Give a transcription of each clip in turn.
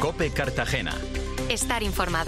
COPE Cartagena. Estar informado.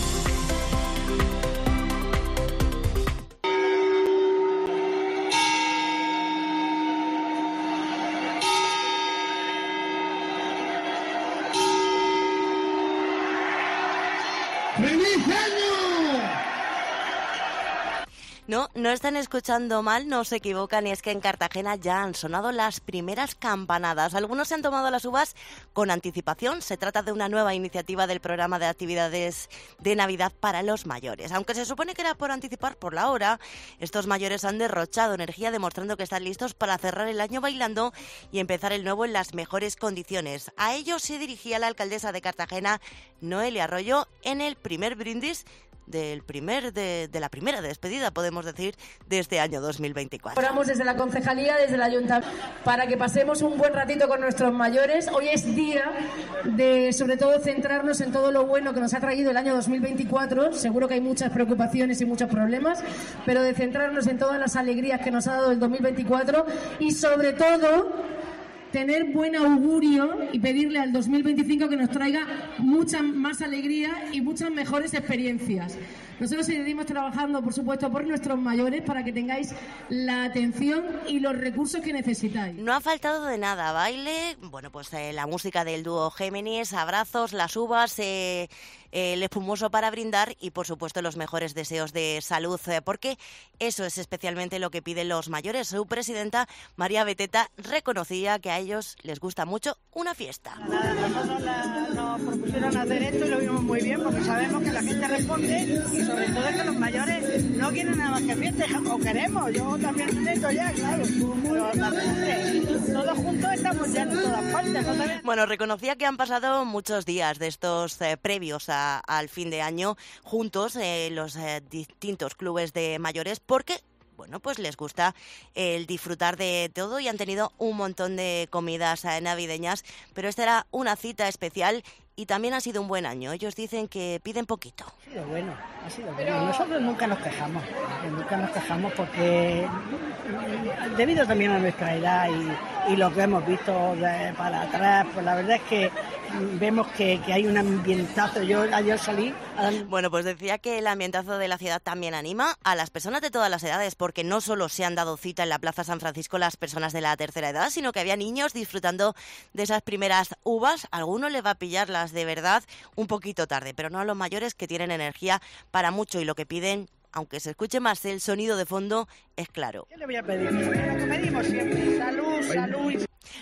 No están escuchando mal, no se equivocan, y es que en Cartagena ya han sonado las primeras campanadas. Algunos se han tomado las uvas con anticipación. Se trata de una nueva iniciativa del programa de actividades de Navidad para los mayores. Aunque se supone que era por anticipar por la hora, estos mayores han derrochado energía demostrando que están listos para cerrar el año bailando y empezar el nuevo en las mejores condiciones. A ellos se dirigía la alcaldesa de Cartagena, Noelia Arroyo, en el primer brindis de la primera despedida, podemos decir, de este año 2024. Oramos desde la concejalía, desde el ayuntamiento, para que pasemos un buen ratito con nuestros mayores. Hoy es día de, sobre todo, centrarnos en todo lo bueno que nos ha traído el año 2024. Seguro que hay muchas preocupaciones y muchos problemas, pero de centrarnos en todas las alegrías que nos ha dado el 2024 y, sobre todo, tener buen augurio y pedirle al 2025 que nos traiga mucha más alegría y muchas mejores experiencias. Nosotros seguiremos trabajando, por supuesto, por nuestros mayores para que tengáis la atención y los recursos que necesitáis. No ha faltado de nada, baile, la música del dúo Géminis, abrazos, las uvas, el espumoso para brindar y, por supuesto, los mejores deseos de salud, porque eso es especialmente lo que piden los mayores. Su presidenta, María Beteta, reconocía que a ellos les gusta mucho una fiesta. Nosotros nos propusieron hacer esto y lo vimos muy bien porque sabemos que la gente responde y sobre todo es que los mayores no quieren nada más que fiesta, o queremos, yo también necesito ya, claro, pero todos juntos estamos ya en todas partes. ¿No? Bueno, reconocía que han pasado muchos días de estos previos al fin de año juntos, los distintos clubes de mayores, porque pues les gusta el disfrutar de todo y han tenido un montón de comidas navideñas, pero esta era una cita especial y también ha sido un buen año. Ellos dicen que piden poquito. Ha sido bueno. Nosotros nunca nos quejamos porque debido también a nuestra edad y lo que hemos visto para atrás, pues la verdad es que vemos que hay un ambientazo. Yo ayer salí... Bueno, pues decía que el ambientazo de la ciudad también anima a las personas de todas las edades, porque no solo se han dado cita en la Plaza San Francisco las personas de la tercera edad, sino que había niños disfrutando de esas primeras uvas. A algunos les va a pillarlas de verdad un poquito tarde, pero no a los mayores, que tienen energía para mucho y lo que piden, aunque se escuche más el sonido de fondo, es claro. ¿Qué le voy a pedir? Lo que pedimos siempre, salud.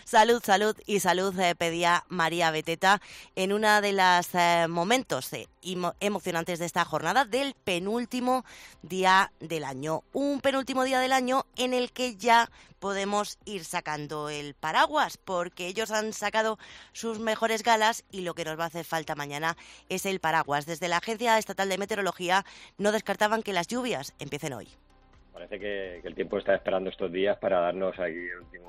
Salud, pedía María Beteta en una de los momentos emocionantes de esta jornada del penúltimo día del año. Un penúltimo día del año en el que ya podemos ir sacando el paraguas, porque ellos han sacado sus mejores galas y lo que nos va a hacer falta mañana es el paraguas. Desde la Agencia Estatal de Meteorología no descartaban que las lluvias empiecen hoy. Parece que el tiempo está esperando estos días para darnos aquí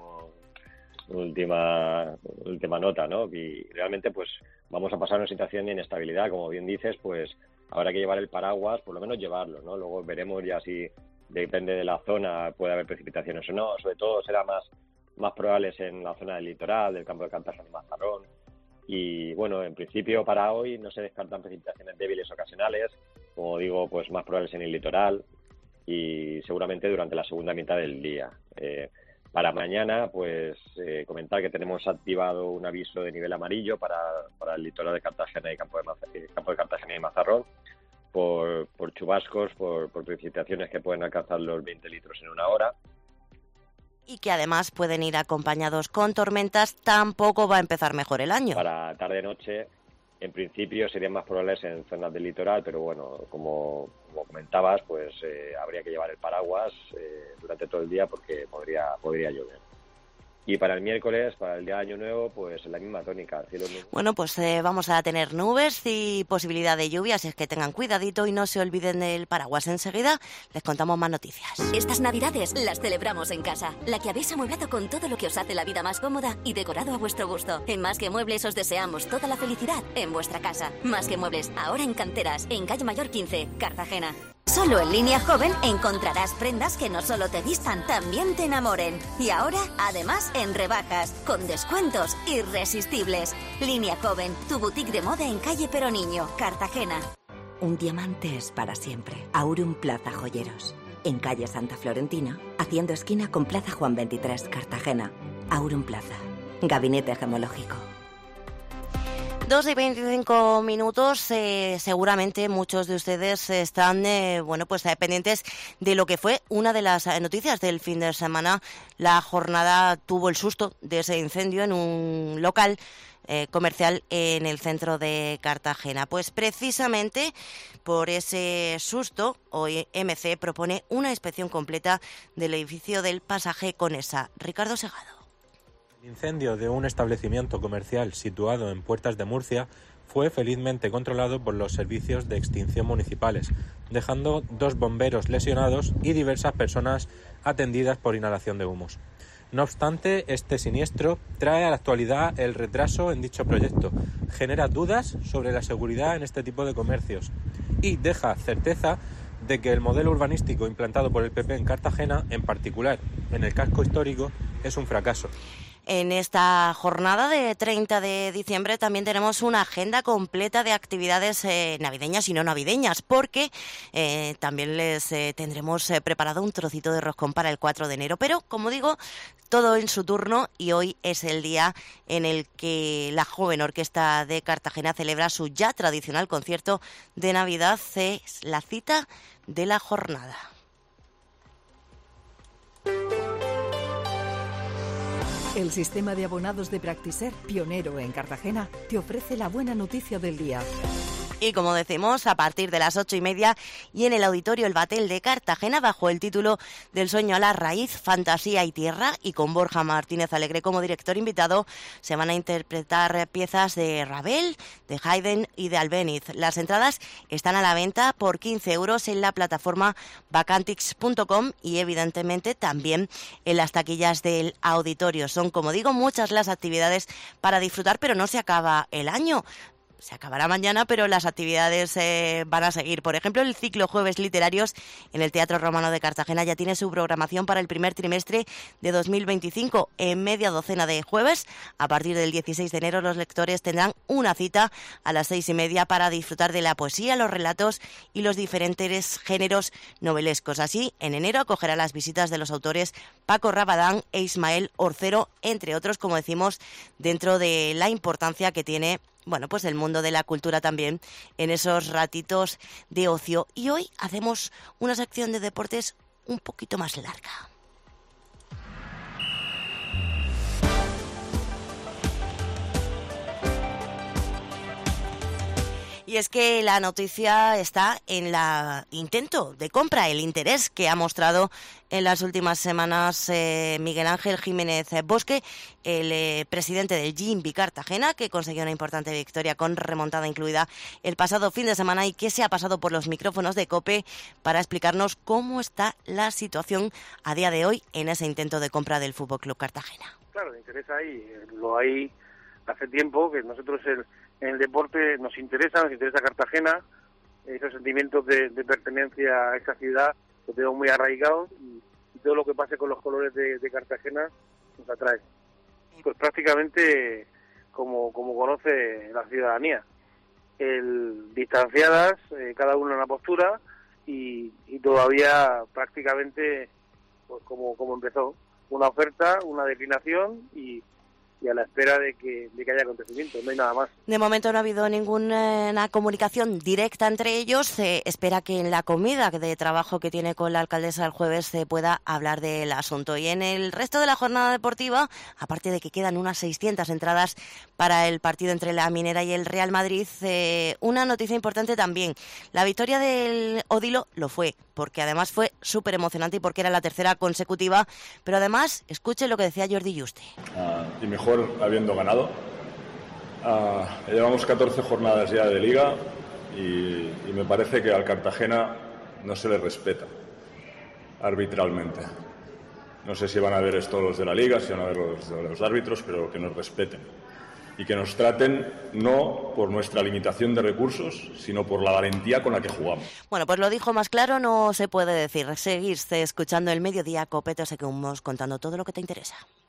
última nota, ¿no? Y realmente pues vamos a pasar una situación de inestabilidad, como bien dices, pues habrá que llevar el paraguas, por lo menos llevarlo, ¿no? Luego veremos ya si depende de la zona puede haber precipitaciones o no, sobre todo será más probables en la zona del litoral, del campo de Cartagena y Mazarrón. Y bueno, en principio para hoy no se descartan precipitaciones débiles ocasionales, como digo, pues más probables en el litoral y seguramente durante la segunda mitad del día. Para mañana, pues comentar que tenemos activado un aviso de nivel amarillo para el litoral de Cartagena y campo de Cartagena y Mazarrón por chubascos, por precipitaciones que pueden alcanzar los 20 litros en una hora. Y que además pueden ir acompañados con tormentas. Tampoco va a empezar mejor el año. Para tarde-noche, en principio serían más probables en zonas del litoral, pero bueno, como comentabas, pues habría que llevar el paraguas durante todo el día porque podría llover. Y para el miércoles, para el día de Año Nuevo, pues en la misma tónica. Bueno, pues vamos a tener nubes y posibilidad de lluvia, así es que tengan cuidadito y no se olviden del paraguas. Enseguida les contamos más noticias. Estas Navidades las celebramos en casa. La que habéis amueblado con todo lo que os hace la vida más cómoda y decorado a vuestro gusto. En Más que Muebles os deseamos toda la felicidad en vuestra casa. Más que Muebles, ahora en Canteras, en Calle Mayor 15, Cartagena. Solo en Línea Joven encontrarás prendas que no solo te vistan, también te enamoren. Y ahora, además, en rebajas, con descuentos irresistibles. Línea Joven, tu boutique de moda en calle Peroniño, Cartagena. Un diamante es para siempre. Aurum Plaza Joyeros. En calle Santa Florentina, haciendo esquina con Plaza Juan 23, Cartagena. Aurum Plaza. Gabinete gemológico. 2:25. Seguramente muchos de ustedes están pendientes de lo que fue una de las noticias del fin de semana. La jornada tuvo el susto de ese incendio en un local comercial en el centro de Cartagena. Pues precisamente por ese susto, hoy MC propone una inspección completa del edificio del Pasaje Conesa. Ricardo Segado. El incendio de un establecimiento comercial situado en Puertas de Murcia fue felizmente controlado por los servicios de extinción municipales, dejando 2 bomberos lesionados y diversas personas atendidas por inhalación de humos. No obstante, este siniestro trae a la actualidad el retraso en dicho proyecto, genera dudas sobre la seguridad en este tipo de comercios y deja certeza de que el modelo urbanístico implantado por el PP en Cartagena, en particular en el casco histórico, es un fracaso. En esta jornada de 30 de diciembre también tenemos una agenda completa de actividades navideñas y no navideñas, porque también les tendremos preparado un trocito de roscón para el 4 de enero. Pero, como digo, todo en su turno, y hoy es el día en el que la Joven Orquesta de Cartagena celebra su ya tradicional concierto de Navidad. Es la cita de la jornada. El sistema de abonados de Practiser, pionero en Cartagena, te ofrece la buena noticia del día. Y como decimos, a partir de las 8:30 y en el Auditorio El Batel de Cartagena, bajo el título Del sueño a la raíz, fantasía y tierra, y con Borja Martínez Alegre como director invitado, se van a interpretar piezas de Ravel, de Haydn y de Albéniz. Las entradas están a la venta por 15 euros en la plataforma vacantix.com y evidentemente también en las taquillas del auditorio. Son, como digo, muchas las actividades para disfrutar, pero no se acaba el año. Se acabará mañana, pero las actividades van a seguir. Por ejemplo, el ciclo Jueves Literarios en el Teatro Romano de Cartagena ya tiene su programación para el primer trimestre de 2025. En media docena de jueves, a partir del 16 de enero, los lectores tendrán una cita a las 6:30 para disfrutar de la poesía, los relatos y los diferentes géneros novelescos. Así, en enero acogerá las visitas de los autores Paco Rabadán e Ismael Orcero, entre otros, como decimos, dentro de la importancia que tiene pues el mundo de la cultura también en esos ratitos de ocio. Y hoy hacemos una sección de deportes un poquito más larga. Y es que la noticia está en el intento de compra, el interés que ha mostrado en las últimas semanas Miguel Ángel Jiménez Bosque, el presidente del Gimbi Cartagena, que consiguió una importante victoria con remontada incluida el pasado fin de semana y que se ha pasado por los micrófonos de COPE para explicarnos cómo está la situación a día de hoy en ese intento de compra del FC Cartagena. Claro, el interés ahí, lo hay hace tiempo, que nosotros en el deporte nos interesa Cartagena, esos sentimientos de pertenencia a esa ciudad lo tenemos muy arraigados y todo lo que pase con los colores de Cartagena nos atrae. Pues prácticamente como conoce la ciudadanía, distanciadas, cada uno en una postura y todavía prácticamente pues como empezó, una oferta, una declinación y a la espera de que haya acontecimientos, no hay nada más. De momento no ha habido ninguna comunicación directa entre ellos. Se espera que en la comida de trabajo que tiene con la alcaldesa el jueves se pueda hablar del asunto. Y en el resto de la jornada deportiva, aparte de que quedan unas 600 entradas para el partido entre la Minera y el Real Madrid, una noticia importante también. La victoria del Odilo lo fue, porque además fue súper emocionante y porque era la tercera consecutiva. Pero además, escuche lo que decía Jordi Juste. Y mejor habiendo ganado. Llevamos 14 jornadas ya de Liga y me parece que al Cartagena no se le respeta arbitralmente. No sé si van a ver esto los de la Liga, si van a ver los árbitros, pero que nos respeten. y que nos traten no por nuestra limitación de recursos, sino por la valentía con la que jugamos. Bueno, pues lo dijo más claro, no se puede decir. Seguirse escuchando el Mediodía, Cope, te seguimos contando todo lo que te interesa.